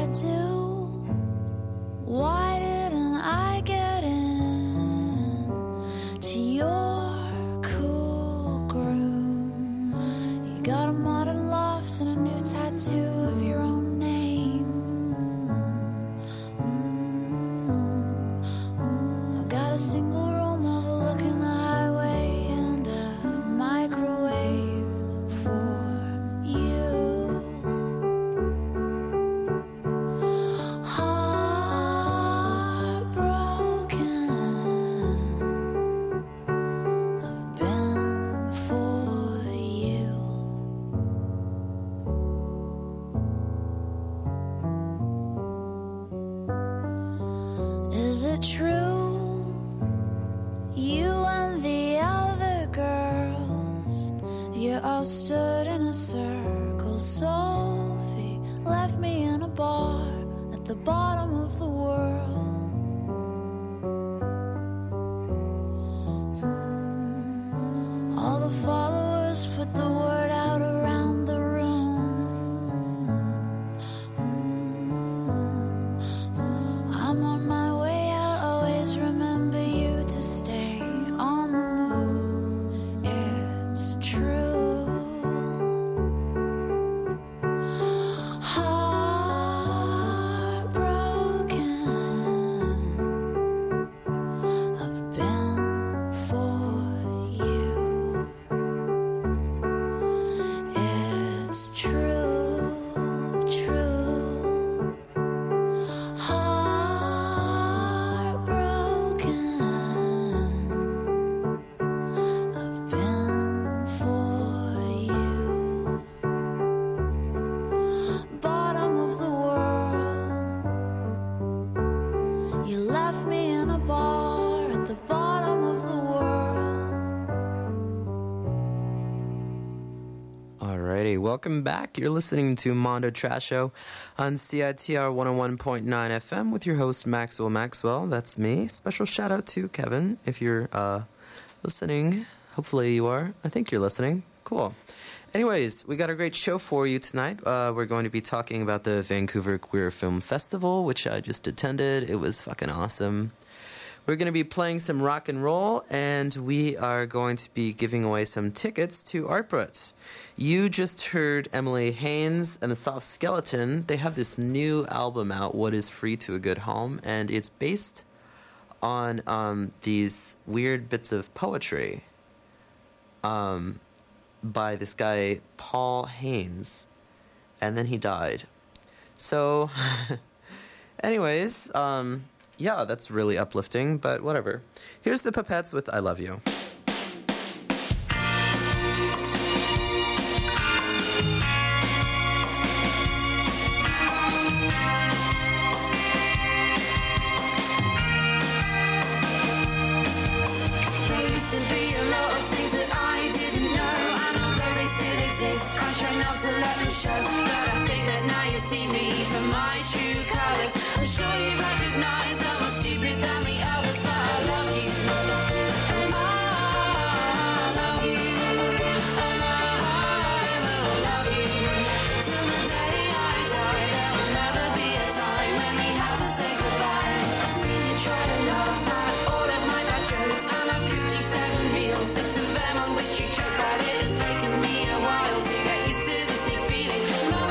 I do? Why didn't I get in to your cool groove? You got a modern loft and a new tattoo of your own name. I've got a single room overlooking the highway and a microwave for you. Heartbroken, I've been for you. Is it true? You and the other girls, you all stood in a circle. Sophie left me in a bar at the bottom of the world. All the followers put the word out around the room. I'm on my way out, always remember you to stay on the move. It's true. Heartbroken, I've been for you. It's true, true. Heartbroken, I've been for you. Bottom of the world, you left me in a bar at the bottom of the world. Alrighty, welcome back. You're listening to Mondo Trash Show on CITR 101.9 FM with your host Maxwell Maxwell. That's me. Special shout out to Kevin if you're listening. Hopefully you are. I think you're listening. Cool. Anyways, we got a great show for you tonight. We're going to be talking about the Vancouver Queer Film Festival, which I just attended. It was fucking awesome. We're going to be playing some rock and roll, and we are going to be giving away some tickets to Art Brut. You just heard Emily Haynes and the Soft Skeleton. They have this new album out, What is Free to a Good Home, and it's based on these weird bits of poetry by this guy, Paul Haynes, and then he died. So, anyways, yeah, that's really uplifting, but whatever. Here's the Pupettes with I Love You. There used to be a lot of things that I didn't know, and although they still exist, I try not to let them show. But I think that now you see me for my true colours. I'm sure you recognise I'm more stupid than the others, but I love you, and I love you, and I will love you till the day I die. There will never be a time when we have to say goodbye. I've seen you try to laugh at all of my bad jokes, and I've cooked you 7 meals, 6 of them on which you choke. But it has taken me a while to get used to this new feeling. No,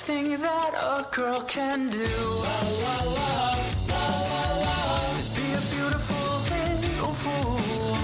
thing that a girl can do is be a beautiful little fool.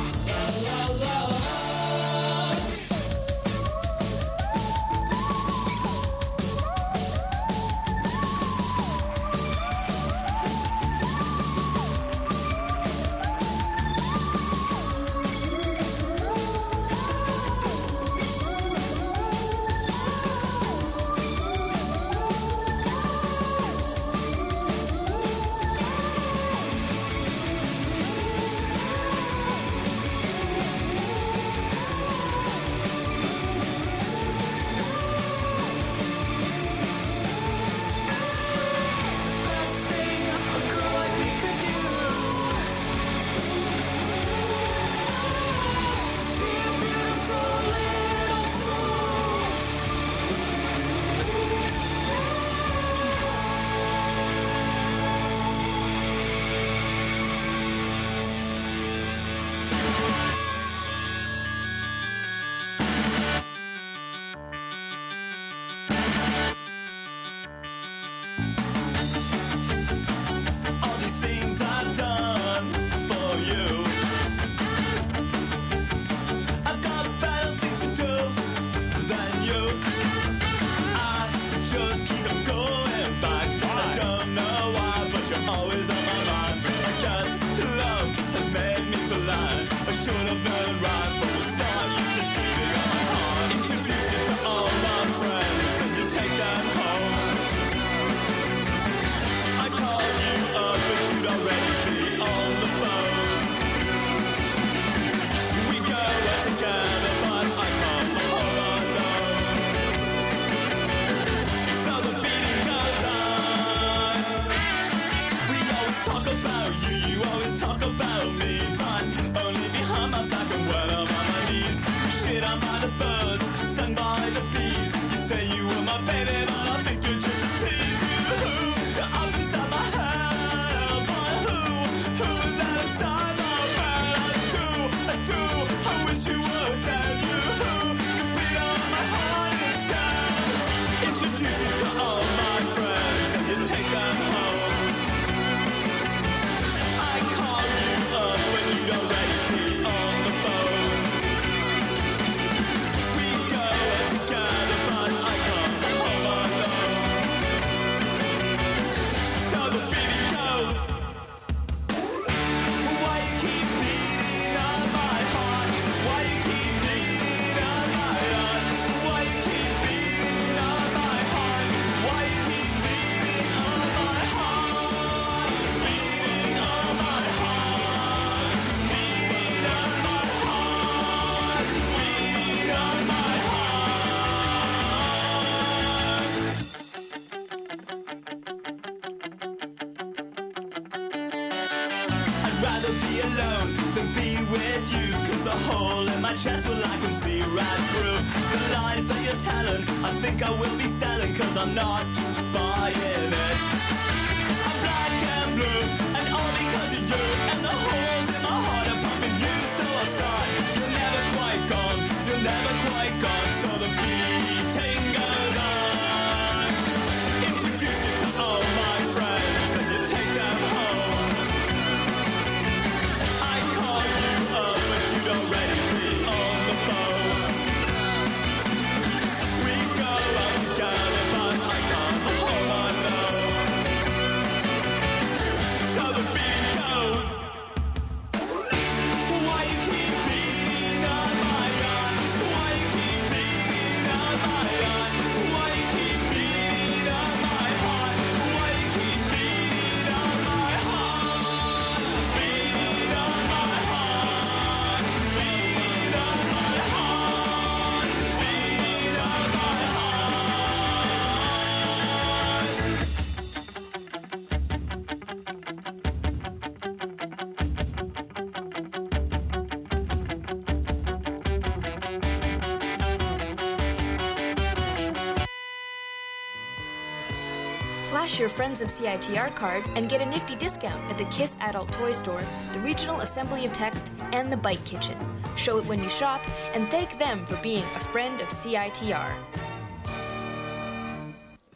Flash your Friends of CITR card and get a nifty discount at the KISS Adult Toy Store, the Regional Assembly of Text, and the Bike Kitchen. Show it when you shop and thank them for being a friend of CITR.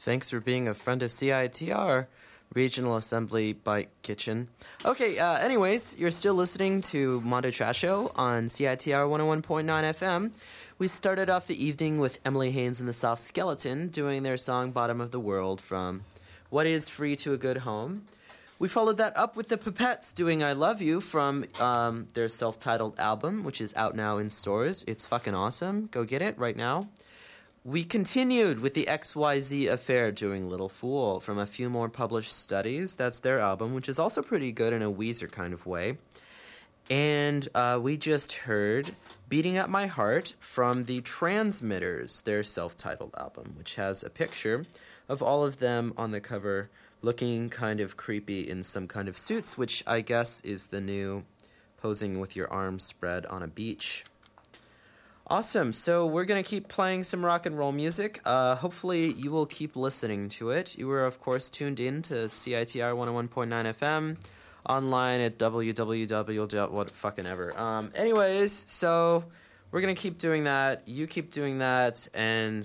Thanks for being a friend of CITR, Regional Assembly Bike Kitchen. Okay, anyways, you're still listening to Mondo Trash Show on CITR 101.9 FM. We started off the evening with Emily Haynes and the Soft Skeleton doing their song Bottom of the World from What Is Free to a Good Home. We followed that up with the Pipettes doing I Love You from their self-titled album, which is out now in stores. It's fucking awesome. Go get it right now. We continued with the XYZ Affair doing Little Fool from A Few More Published Studies. That's their album, which is also pretty good in a Weezer kind of way. And we just heard Beating Up My Heart from the Transmitters, their self-titled album, which has a picture of all of them on the cover looking kind of creepy in some kind of suits, which I guess is the new posing with your arms spread on a beach. Awesome. So we're going to keep playing some rock and roll music. Hopefully you will keep listening to it. You were, of course, tuned in to CITR 101.9 FM, online at www.whatfuckingever. Anyways, so we're going to keep doing that. You keep doing that. And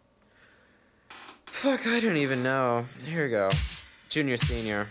fuck, I don't even know. Here we go. Junior, senior.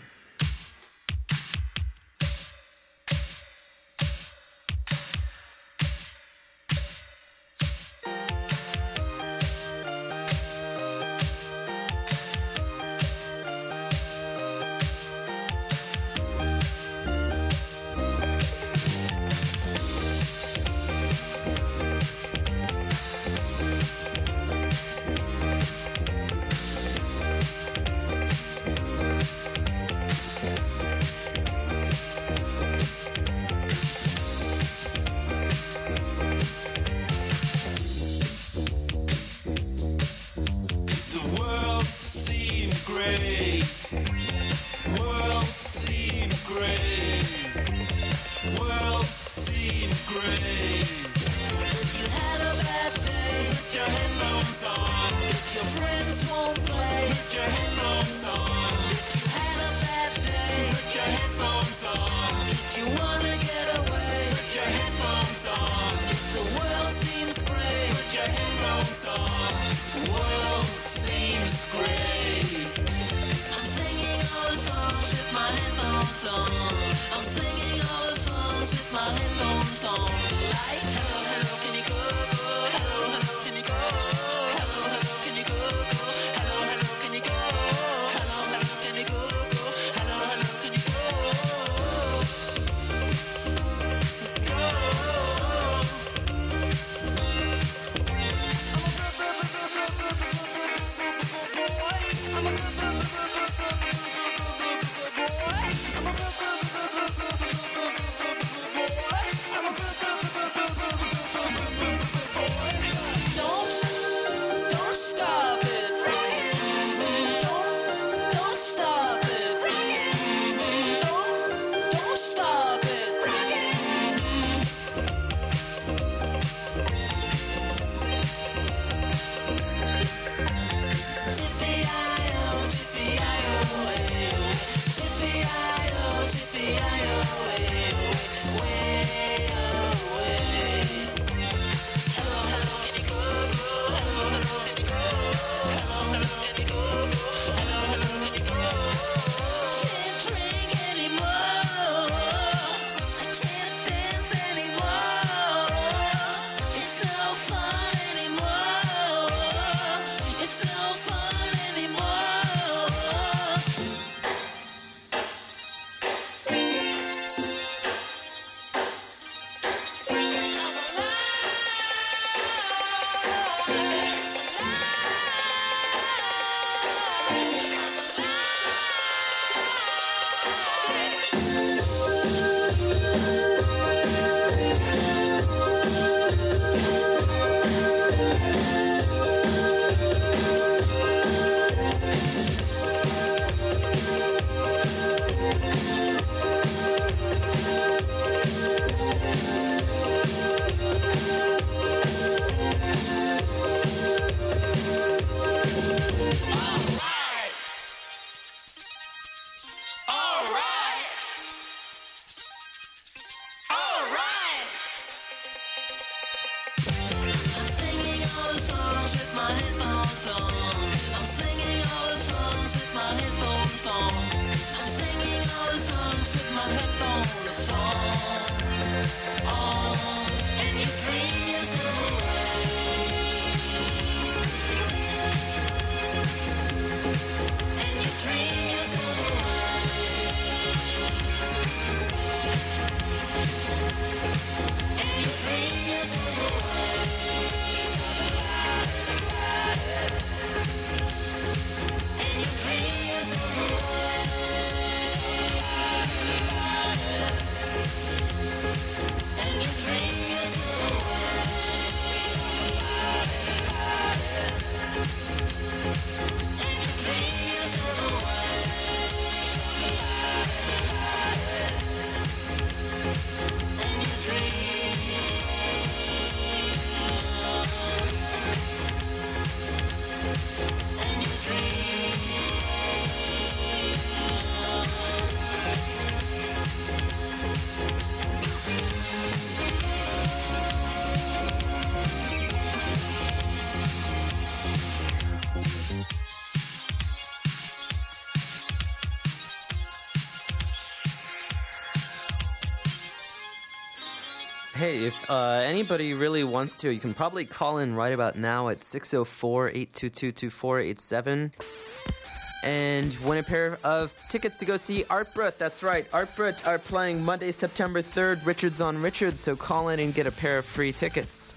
Hey, if anybody really wants to, you can probably call in right about now at 604-822-2487 and win a pair of tickets to go see Art Brut. That's right, Art Brut are playing Monday, September 3rd, Richards on Richards, so call in and get a pair of free tickets.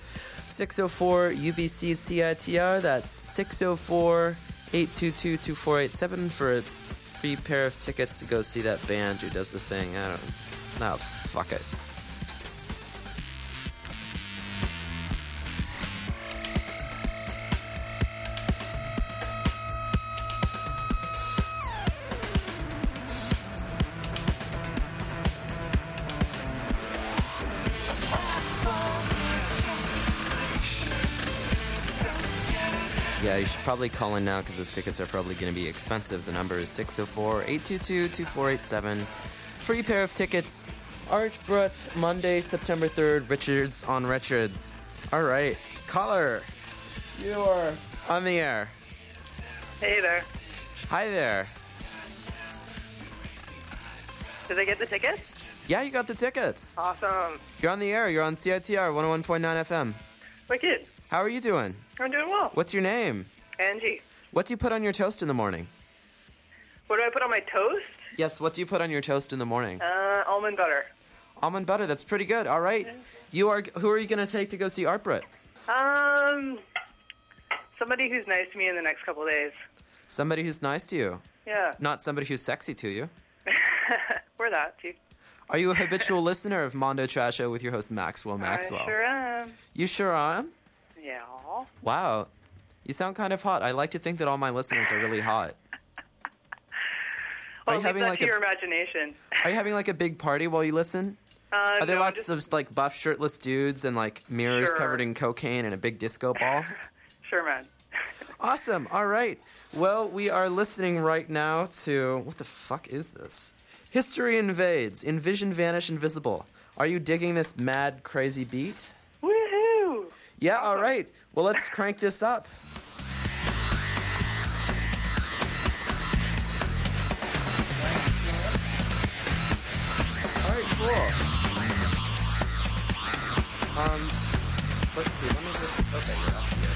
604-UBC-CITR, that's 604-822-2487 for a free pair of tickets to go see that band who does the thing. I don't know. No, fuck it. Yeah, you should probably call in now because those tickets are probably going to be expensive. The number is 604-822-2487. Free pair of tickets. Art Brut, Monday, September 3rd, Richards on Richards. All right. Caller, you are on the air. Hey there. Hi there. Did I get the tickets? Yeah, you got the tickets. Awesome. You're on the air. You're on CITR 101.9 FM. Wicked. How are you doing? I'm doing well. What's your name? Angie. What do you put on your toast in the morning? What do I put on my toast? Yes, what do you put on your toast in the morning? Almond butter. Almond butter, that's pretty good. All right. Who are you going to take to go see Art Brut? Somebody who's nice to me in the next couple days. Somebody who's nice to you. Yeah. Not somebody who's sexy to you. Or that, too. Are you a habitual listener of Mondo Trash Show with your host Maxwell Maxwell? I sure am. You sure are? Yeah. Wow. You sound kind of hot. I like to think that all my listeners are really hot. Well, leave that to your imagination. Are you having like a big party while you listen? Are there no, lots of like buff shirtless dudes and like mirrors Sure. covered in cocaine and a big disco ball? Sure, man. Awesome. All right. Well, we are listening right now to... What the fuck is this? History Invades. Envision, Vanish, Invisible. Are you digging this mad, crazy beat? Woohoo! Yeah, all right. Well, let's crank this up. All right, cool. Let's see. Let me just... Okay, you're up here.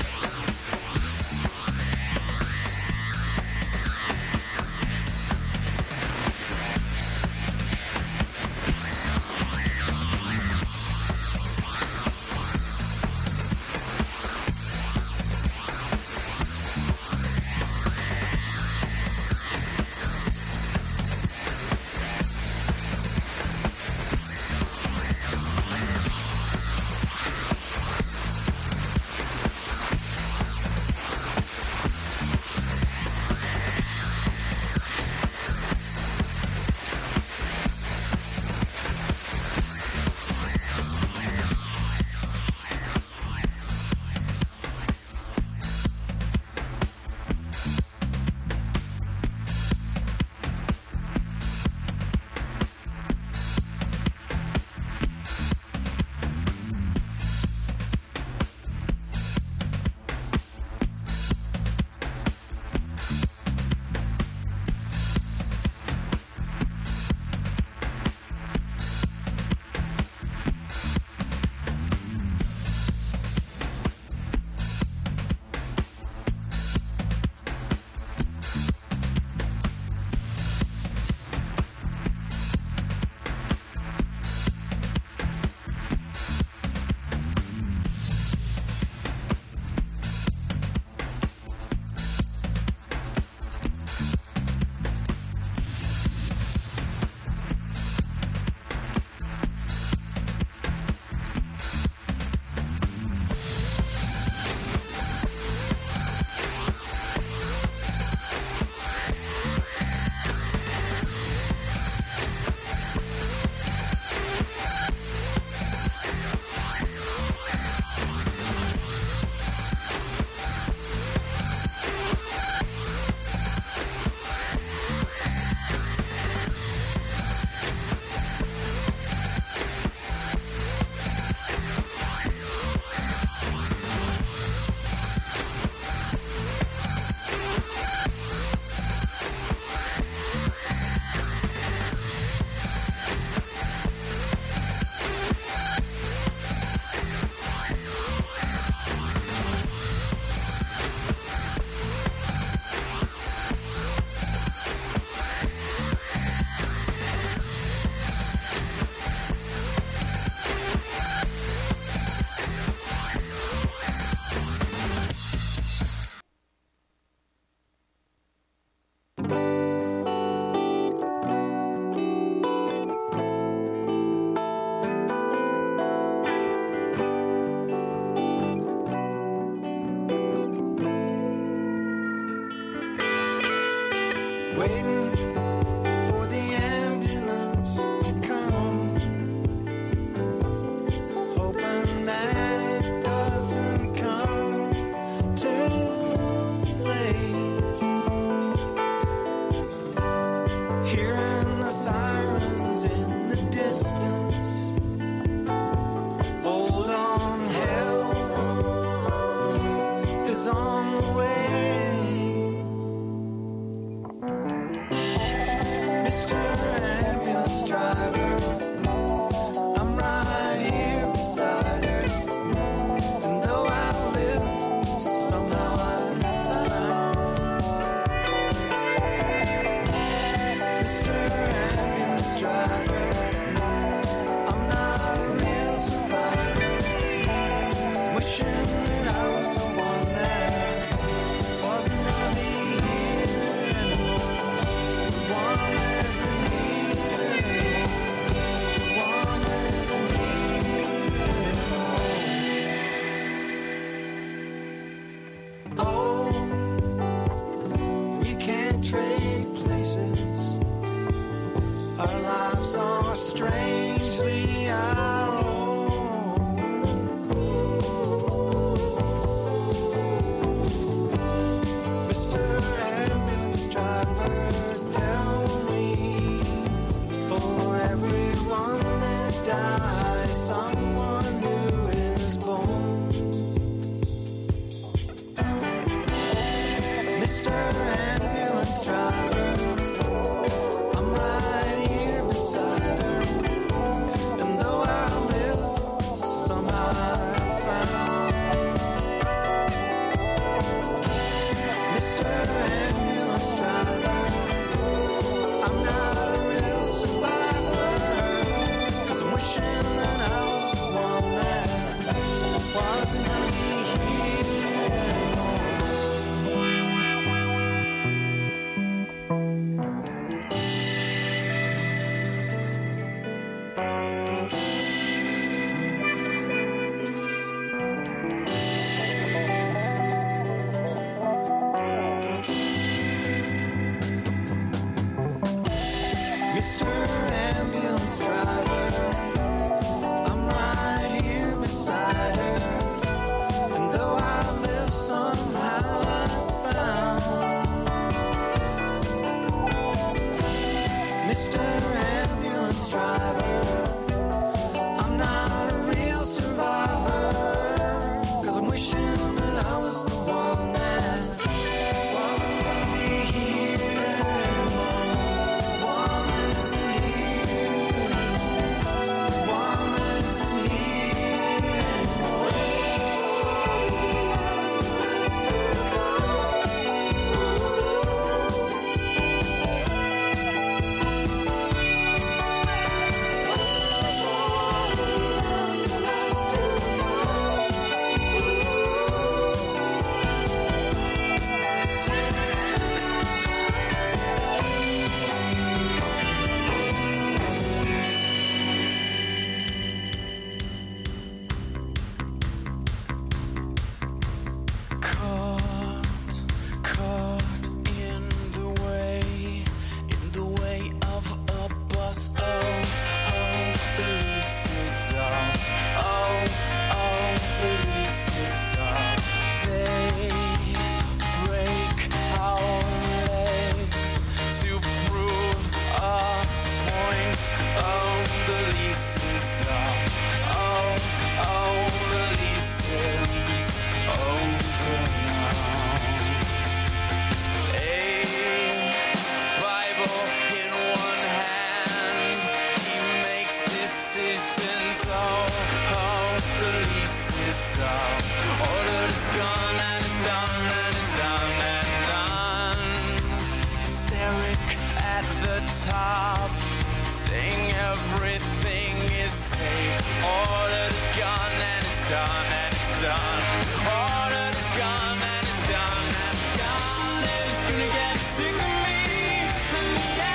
that it doesn't come too late. Hearing the sirens in the distance. Hold on, help is on the way. Mr. Ambulance Driver, I'm right here beside her. And though I live, somehow I found Mr. Ambulance Driver, I'm not a real survivor. Was wishing that I was the one that wasn't gonna be here anymore. The one that isn't here anymore. The one that isn't here anymore. Oh, we can't trade places. Our lives are strangely our own. Mr. Ambulance Driver, tell me, for everyone that dies, someone new is born. Mr. Ambulance Driver, I'm right here beside her. And though I live, somehow I found Mr. Ambulance Driver, I'm not a real survivor. 'Cause I'm wishing that I was the one that wasn't gonna be here Mr. Ambulance Driver, I'm right here beside her. And though I live, somehow I found Mr. Ambulance Driver, I'm not a real survivor. 'Cause I'm wishing that I was the one that wasn't gonna be here anymore. One that isn't here anymore. One that isn't here anymore. Let's do Caught in the way of a bus. The lease is up. The lease is up. They break our legs to prove a point. The lease is up. The lease is over now. A Bible in one hand, he makes decisions. The lease is up. Order is gone and it's done and it's done and done. Hysteric at the top, saying everything is safe. Order is gone and it's done and it's done. Order is gone and it's done and God is gonna get sick of me. And the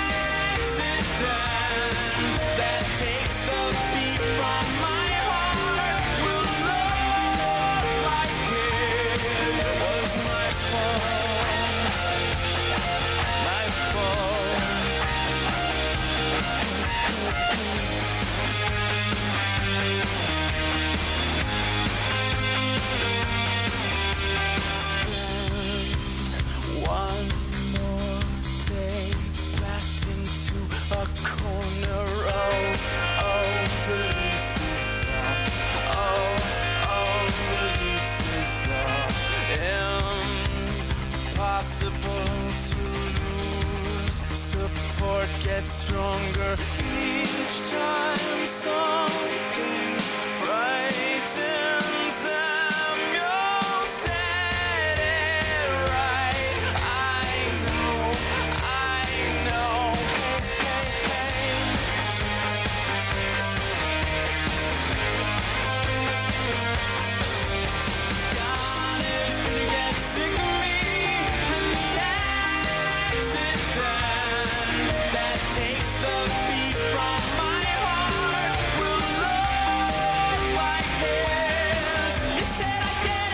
accident that takes the beat from my heart will look like it was my fault. My fault. stronger each time something frightens them. You'll set it right. I know. God is gonna get sick of me and the accident that takes the beat from my heart will look like this. You said I get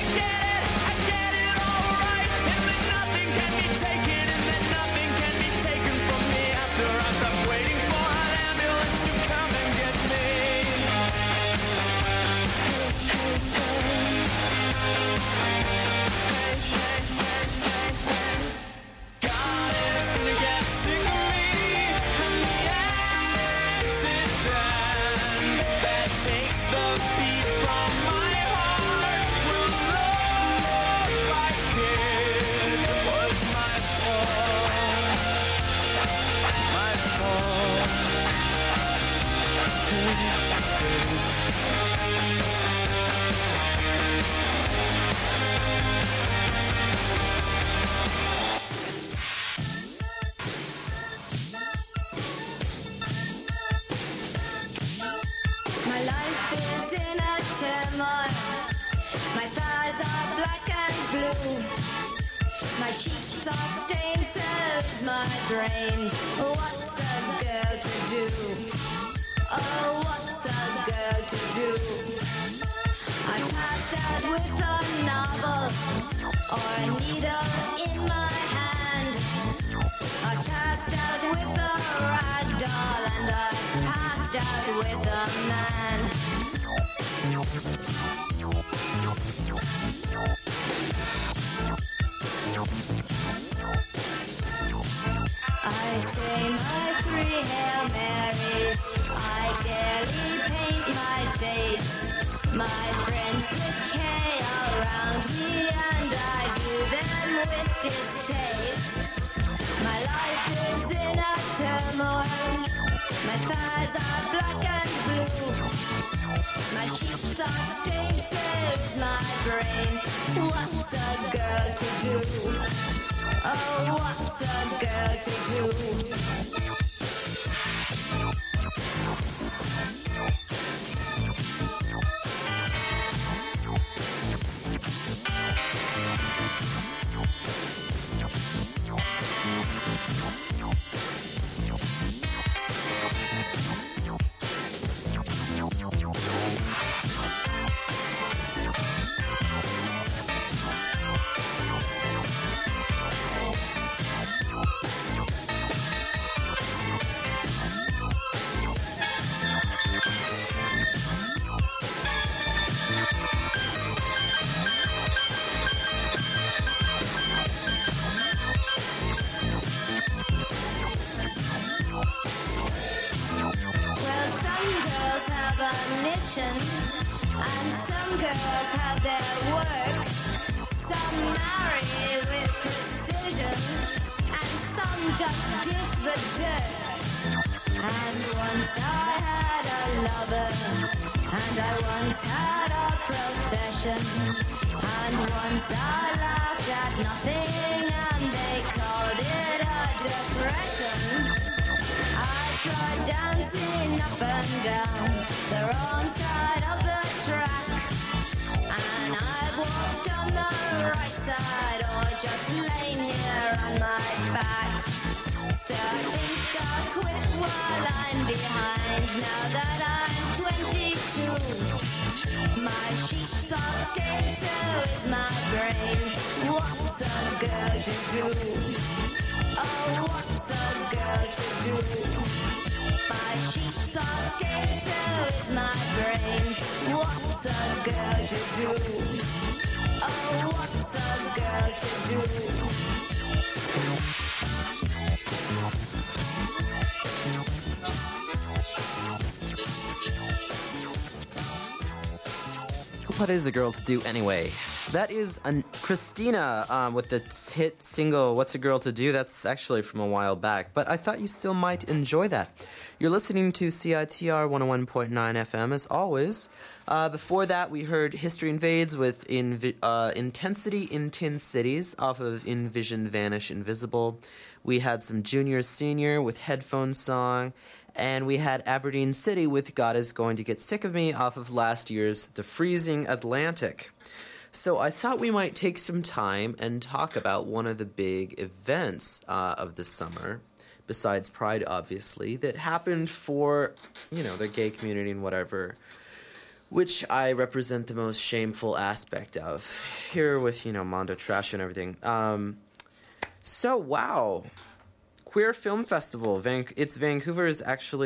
it alright, and that nothing can be taken, and that nothing can be taken from me after I stop waiting for an ambulance to come and get me. God is gonna get sick of me and the accident that takes the beat from my heart will look like it was my My life is in a turmoil. My thighs are black and blue. My sheets are stained, so is my brain. What's a girl to do? Oh, what's a girl to do? I passed out with a novel or a needle in my hand. I passed out with a rag doll and I passed out with a man. I say my 3 Hail Marys. I daily paint my face. My friends decay around me and I do them with distaste. My life is in a turmoil. My thighs are black and blue. My sheets are stained, so is my brain. What's a girl to do? Oh, what's a girl to do? mission, and some girls have their work. Some marry with precision, and some just dish the dirt. And once I had a lover, and I once had a profession, and once I laughed at nothing, and they called it a depression. I tried dancing up and down the wrong side of the track, and I've walked on the right side or just lain here on my back. So I think I'll quit while I'm behind now that I'm 22. My sheets are stained, so is my brain. What's a girl to do? Oh, what's a girl to do? My sheets are stained, so is my brain. What's a girl to do? Oh, what's a girl to do? What is a girl to do anyway? That is Christina with the hit single What's a Girl to Do? That's actually from a while back, but I thought you still might enjoy that. You're listening to CITR 101.9 FM as always. Before that, we heard History Invades with Intensity in Tin Cities off of Envision Vanish Invisible. We had some Junior Senior with Headphone Song. And we had Aberdeen City with God Is Going to Get Sick of Me off of last year's The Freezing Atlantic. So I thought we might take some time and talk about one of the big events of the summer, besides Pride, obviously, that happened for, the gay community and whatever, which I represent the most shameful aspect of here with, Mondo Trash and everything. Wow. Queer Film Festival. It's Vancouver's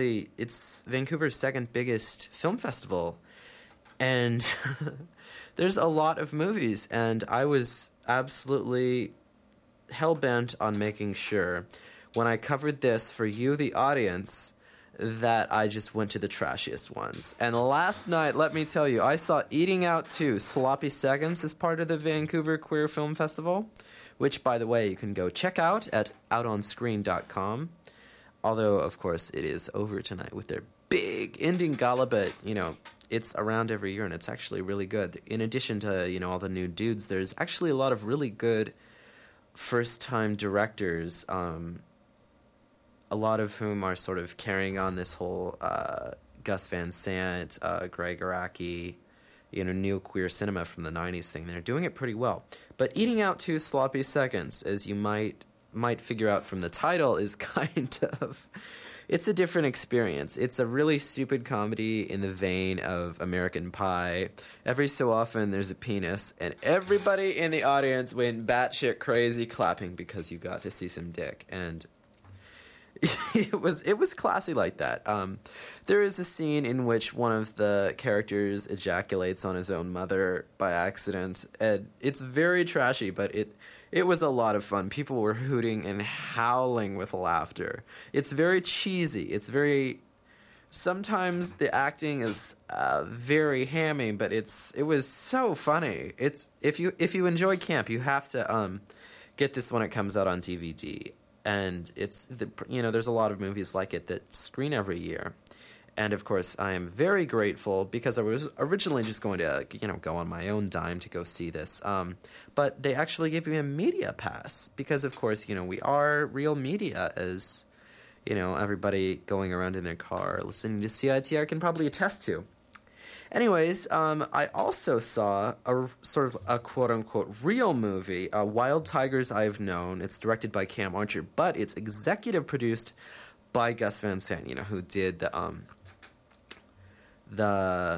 second biggest film festival. And there's a lot of movies. And I was absolutely hell-bent on making sure when I covered this for you, the audience, that I just went to the trashiest ones. And last night, let me tell you, I saw Eating Out 2, Sloppy Seconds as part of the Vancouver Queer Film Festival, which, by the way, you can go check out at outonscreen.com. Although, of course, it is over tonight with their big ending gala, but, it's around every year, and it's actually really good. In addition to, all the new dudes, there's actually a lot of really good first-time directors, a lot of whom are sort of carrying on this whole Gus Van Sant, Greg Araki, new queer cinema from the 90s thing. They're doing it pretty well. But Eating Out 2 Sloppy Seconds, as you might figure out from the title, is kind of... It's a different experience. It's a really stupid comedy in the vein of American Pie. Every so often there's a penis, and everybody in the audience went batshit crazy clapping because you got to see some dick. And... It was classy like that. There is a scene in which one of the characters ejaculates on his own mother by accident, and it's very trashy, but it was a lot of fun. People were hooting and howling with laughter. It's very cheesy. It's very... Sometimes the acting is very hammy, but it was so funny. It's if you enjoy camp, you have to get this when it comes out on DVD. And there's a lot of movies like it that screen every year. And, of course, I am very grateful because I was originally just going to, go on my own dime to go see this. But they actually gave me a media pass because, of course, we are real media, as, everybody going around in their car listening to CITR can probably attest to. Anyways, I also saw a sort of a quote-unquote real movie, Wild Tigers I've Known. It's directed by Cam Archer, but it's executive produced by Gus Van Sant, who did the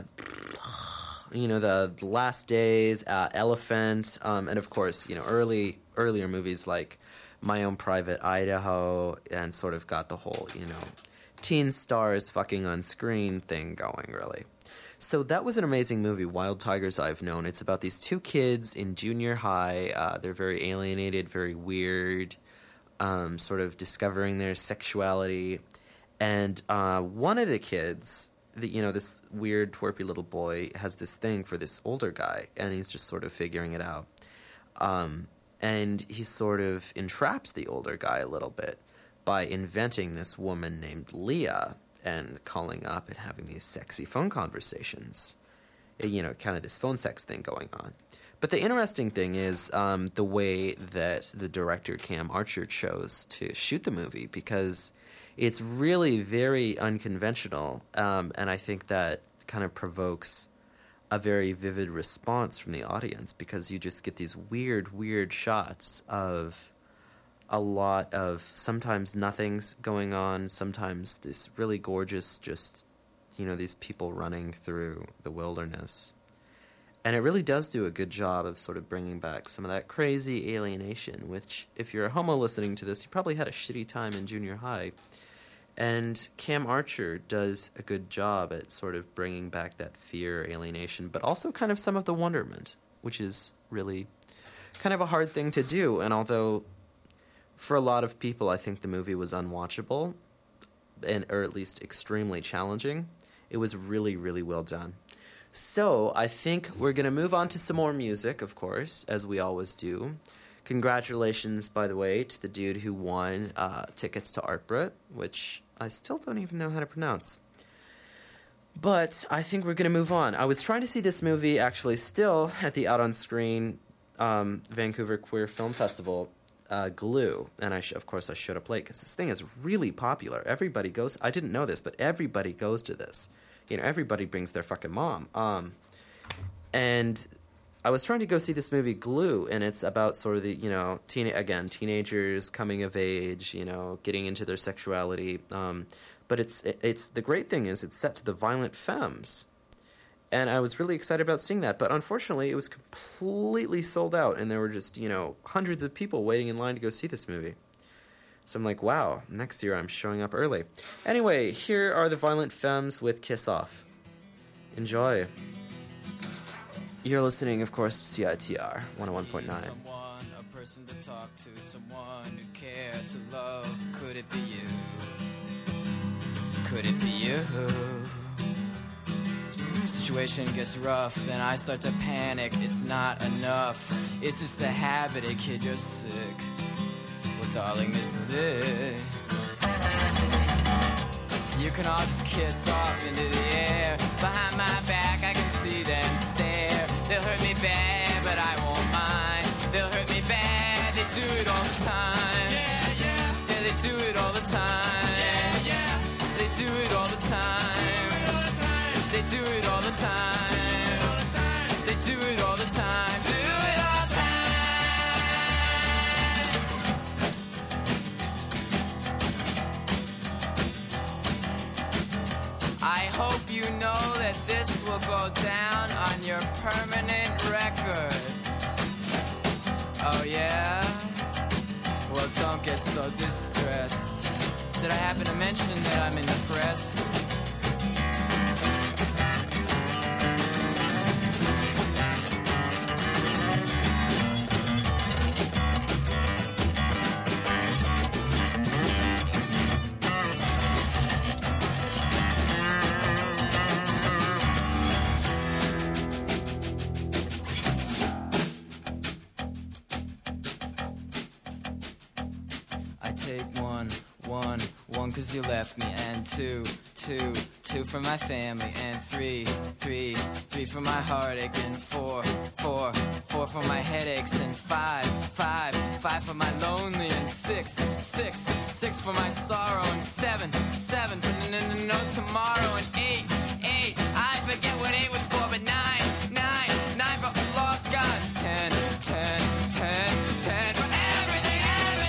Last Days, Elephant, and of course, earlier movies like My Own Private Idaho, and sort of got the whole, teen stars fucking on screen thing going, really. So that was an amazing movie, Wild Tigers I've Known. It's about these two kids in junior high. They're very alienated, very weird, sort of discovering their sexuality. And one of the kids, this weird, twerpy little boy, has this thing for this older guy, and he's just sort of figuring it out. And he sort of entraps the older guy a little bit by inventing this woman named Leah, and calling up and having these sexy phone conversations. Kind of this phone sex thing going on. But the interesting thing is the way that the director, Cam Archer, chose to shoot the movie, because it's really very unconventional, and I think that kind of provokes a very vivid response from the audience, because you just get these weird shots of a lot of sometimes nothing's going on, sometimes this really gorgeous just, these people running through the wilderness. And it really does do a good job of sort of bringing back some of that crazy alienation, which, if you're a homo listening to this, you probably had a shitty time in junior high. And Cam Archer does a good job at sort of bringing back that fear, alienation, but also kind of some of the wonderment, which is really kind of a hard thing to do. And although for a lot of people, I think the movie was unwatchable, or at least extremely challenging, it was really, really well done. So I think we're going to move on to some more music, of course, as we always do. Congratulations, by the way, to the dude who won tickets to Artbrut, which I still don't even know how to pronounce. But I think we're going to move on. I was trying to see this movie actually still at the Out on Screen Vancouver Queer Film Festival, Glue. And of course I showed up late because this thing is really popular. Everybody goes. I didn't know this, but everybody goes to this. You know, everybody brings their fucking mom. And I was trying to go see this movie Glue, and it's about sort of the, you know, teenagers coming of age, you know, getting into their sexuality. But it's the great thing is it's set to the Violent Femmes. And I was really excited about seeing that. But unfortunately, it was completely sold out, and there were just, you know, hundreds of people waiting in line to go see this movie. So I'm like, wow, next year I'm showing up early. Anyway, here are the Violent Femmes with Kiss Off. Enjoy. You're listening, of course, to CITR 101.9. Someone, a person to talk to, someone who care to love. Could it be you? Could it be you? Situation gets rough, then I start to panic. It's not enough. It's just the habit, kid, you're sick. Well, darling, this is it. You can all just kiss off into the air. Behind my back, I can see them stare. They'll hurt me bad, but I won't mind. They'll hurt me bad, they do it all the time. Yeah, they do it all the time. Yeah, they do it all the time. They do it all the time. They do it all the time. Do it all the time. I hope you know that this will go down on your permanent record. Oh yeah? Well, don't get so distressed. Did I happen to mention that I'm in the press? One, 'cause you left me, and two for my family, and three for my heartache, and four for my headaches, and five for my lonely, and six for my sorrow, and seven for no tomorrow, and eight, I forget what 8 was for, but nine for lost God, 10 for everything.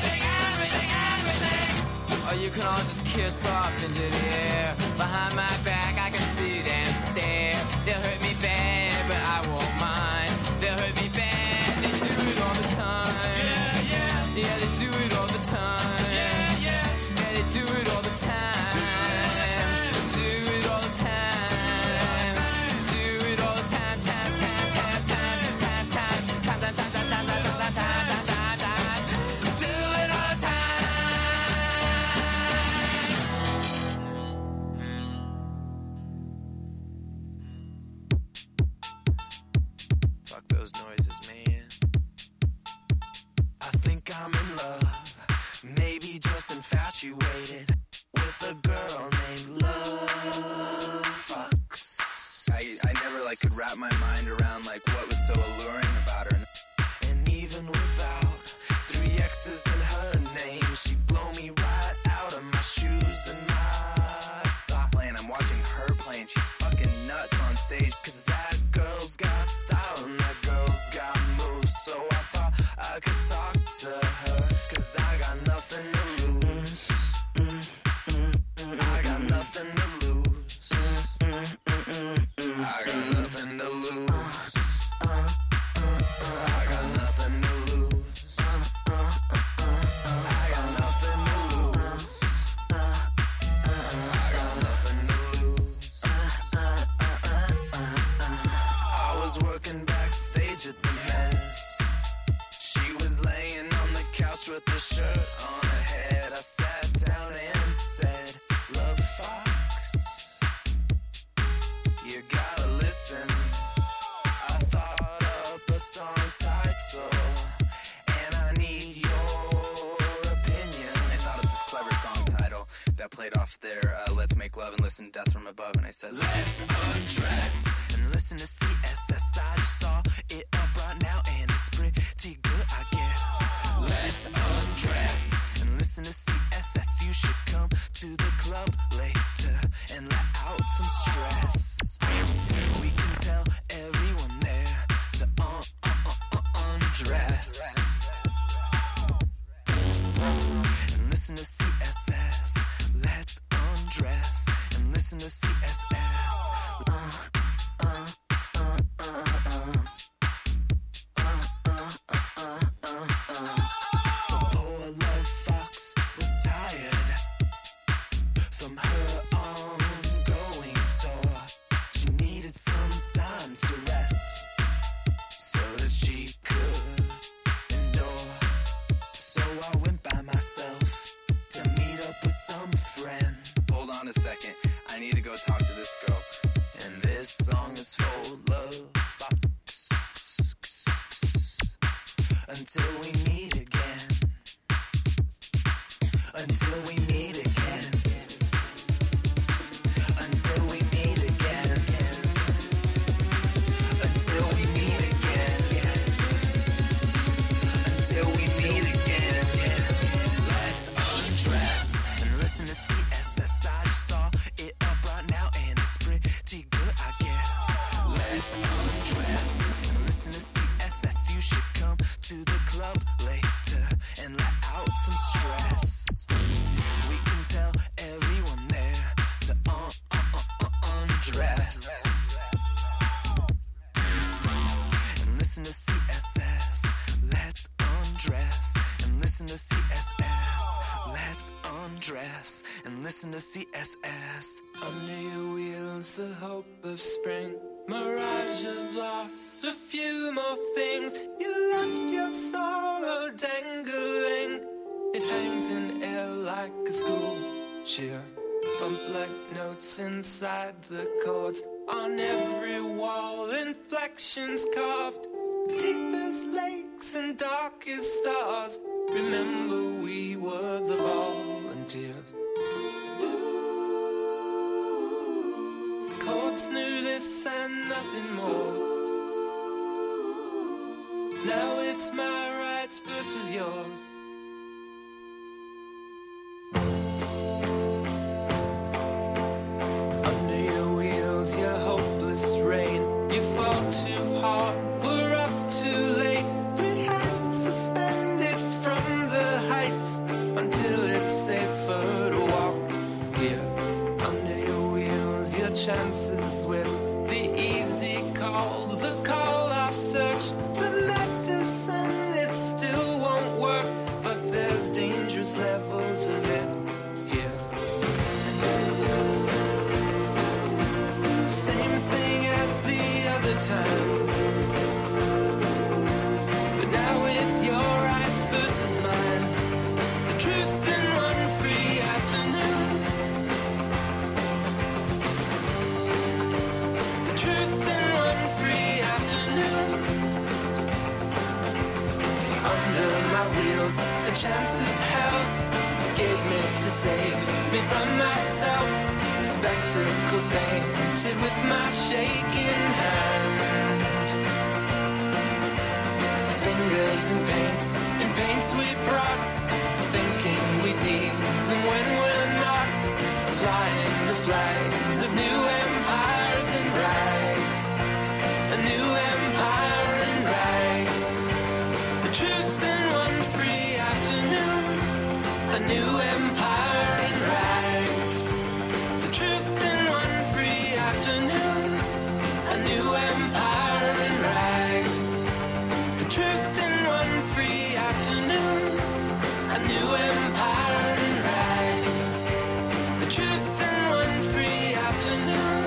Or you can all just kiss off into the air. Behind my back, I can see them stare. They'll hurt me bad, but I won't mind. They'll hurt me bad, they do it all the time. Yeah, they do it all the time. Yeah, they do it all the time. Do it all the time. Do it all the time. Time. Do it all the time. Fuck those noises, man. I think I'm in love, maybe just infatuated with a girl named Love Fox. I never could wrap my mind around what was so alluring about her. And even without 3 X's in her name, she'd blow me right out of my shoes and my socks. And I'm watching her playing, she's fucking nuts on stage. 'Cause that girl's got style and that girl's got moves. So I thought I could talk to her, 'cause I got nothing to lose. I got nothing to lose. I got nothing to lose. I got nothing to lose. I got nothing to lose. I got nothing to lose. I was working backstage at the mess. She was laying on the couch with the shirt on her head. I sat down and said, Love Fox, you gotta listen. played off their Let's Make Love and Listen to Death from Above, and I said, let's undress and listen to CSS. I just saw it up right now, and it's pretty good, I guess. Let's undress and listen to CSS. You should come to the club later and let out some stress. We can tell everyone there to undress and listen to CSS. Let's undress and listen to CSS. Poor love fox was tired from her ongoing tour. She needed some time to rest so that she could endure. So I went by myself to meet up with some friends. Hold on a second, I need to go talk to this girl. And this song is for love fox. Until we meet again. Until we meet again. Until we meet again. Until we meet again. Until we meet again. Let's undress and listen to CSS. I just saw it up right now, and it's pretty good, I guess. Let's undress and listen to CSS. You should come to the club later and let out some stress. We can tell everyone there to undress and listen to CSS. Let's undress and listen to CSS. Let's undress and listen to CSS. Under your wheels, the hope of spring. Mirage of loss, a few more things. You left your sorrow dangling. It hangs in air like a school cheer. Bump like notes inside the chords. On every wall, inflections carved. Deepest lakes and darkest stars. Remember, we were the volunteers. Chords knew this and nothing more. Now it's my rights versus yours. Under your wheels, your hopeless rain. You fall too hard, we're up too late. We had suspended from the heights until it's safer to walk here. Under your wheels, your chances with the easy call, the call I've searched, the medicine, it still won't work, but there's dangerous levels of it here. Same thing as the other time, but now it's your rights versus mine. The truth in one free afternoon. The truth in one free afternoon. Under my wheels, the chances held gave me to save me from myself. Spectacles painted with my shaking hand. Fingers in paints we brought, thinking we'd need them when we're not. Flying the flags of new empires and rags. A new empire and rags. The truth in one free afternoon. A new empire and rags. The truth in one free afternoon. A new empire and rags. The truth in one free afternoon. A new empire and rags. The truth in one free afternoon.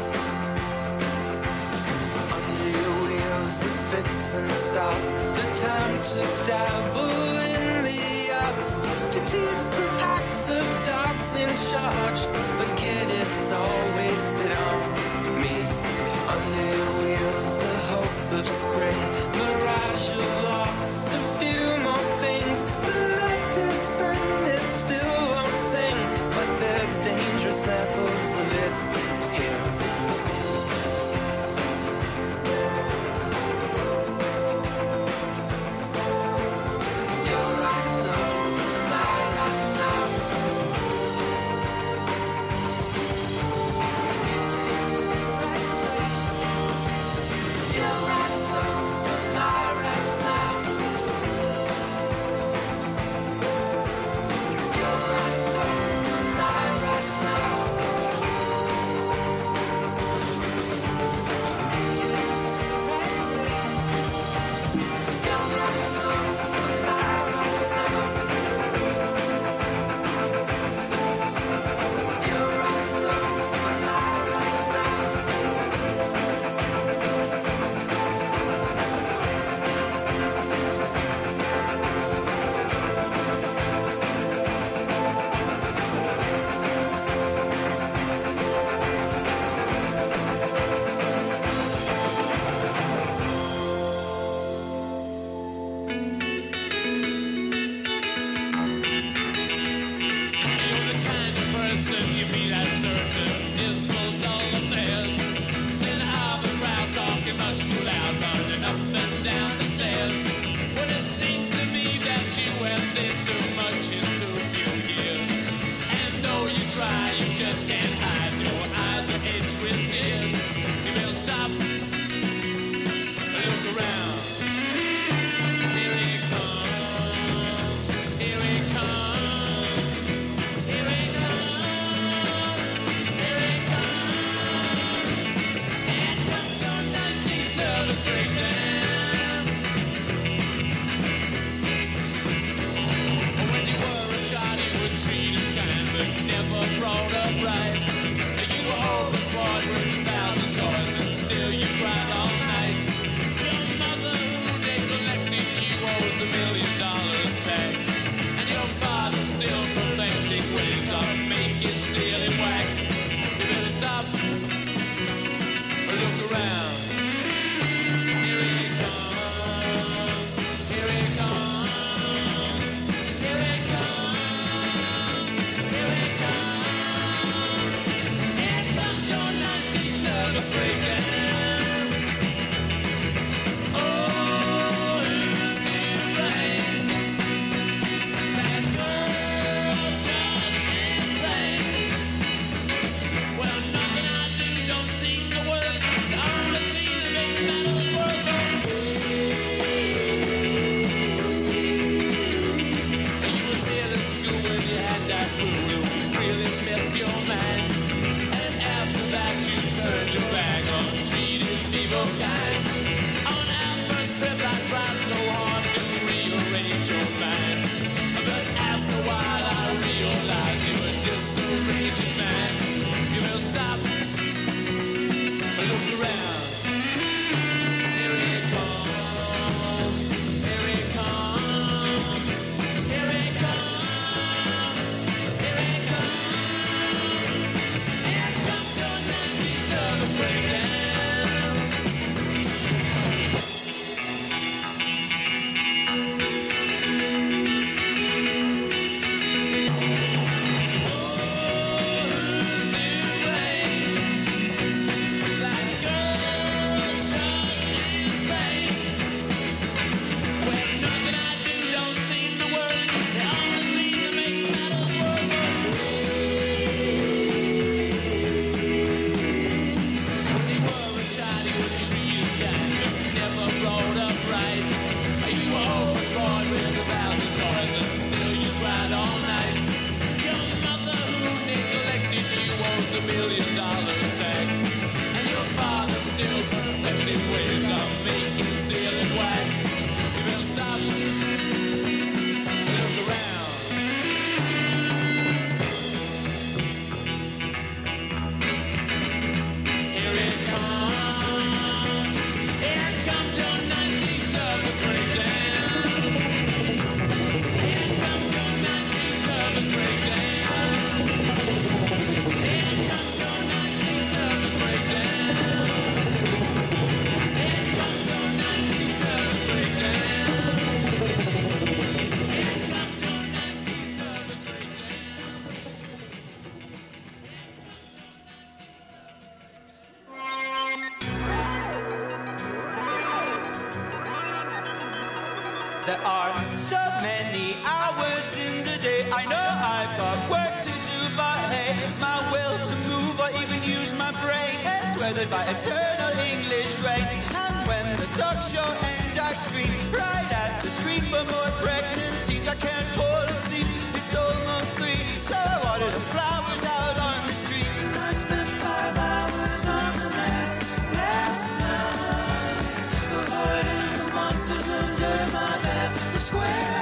Under your wheels, the fits and starts. The time to dabble in the arts. To tease the packs of dogs in charge. But kid, it's all wasted on me. Under your wheels, the hope of spring. Mirage of loss, a few more things. The medicine, it still won't sing. But there's Troy with 1,000 toys and still you cried all night. Your mother who neglected you owes $1 million tax. And your father still perfecting ways of making ceiling wax. You better stop and look around. Here it comes. Here comes your 19th of the breakdown. Here comes your 19th of the breakdown. Here comes your 19th of the breakdown. Here comes your 19th of the breakdown. Here comes your 19th of the breakdown. There are so many hours in the day. I know I've got work to do, but hey, my will to move or even use my brain is weathered by eternal English rain. And when the talk show ends, I scream right at the screen for more pregnancies. I can't fall asleep, it's almost 3, so I water the flowers out on the street. I spent 5 hours on the net last night, avoiding the monsters under my bed. The square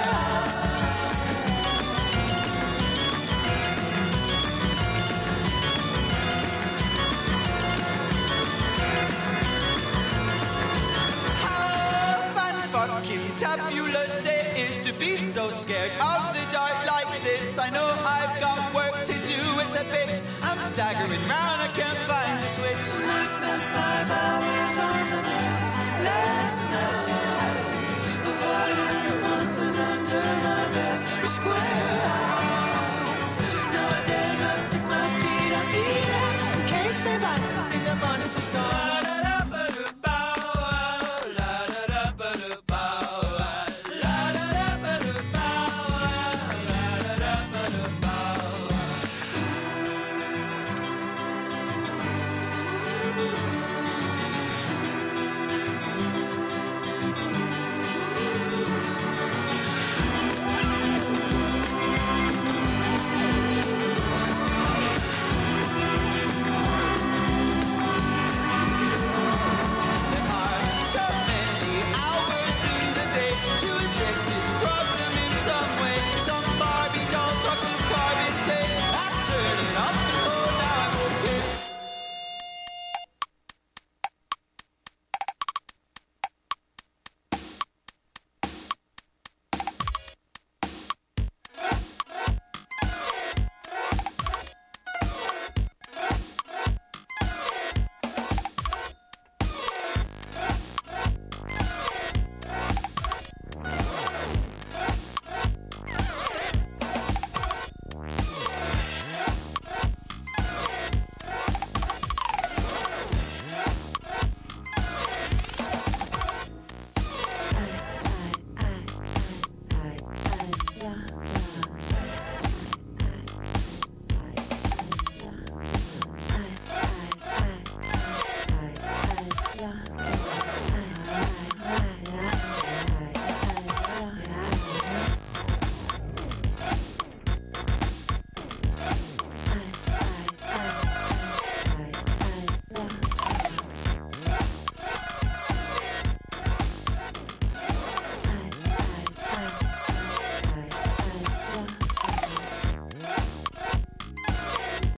how fan-fucking tabulous it is to be so scared of the dark like this. I know I've got work to do, it's a bitch. I'm staggering round, I can't find the switch. I spent 5 hours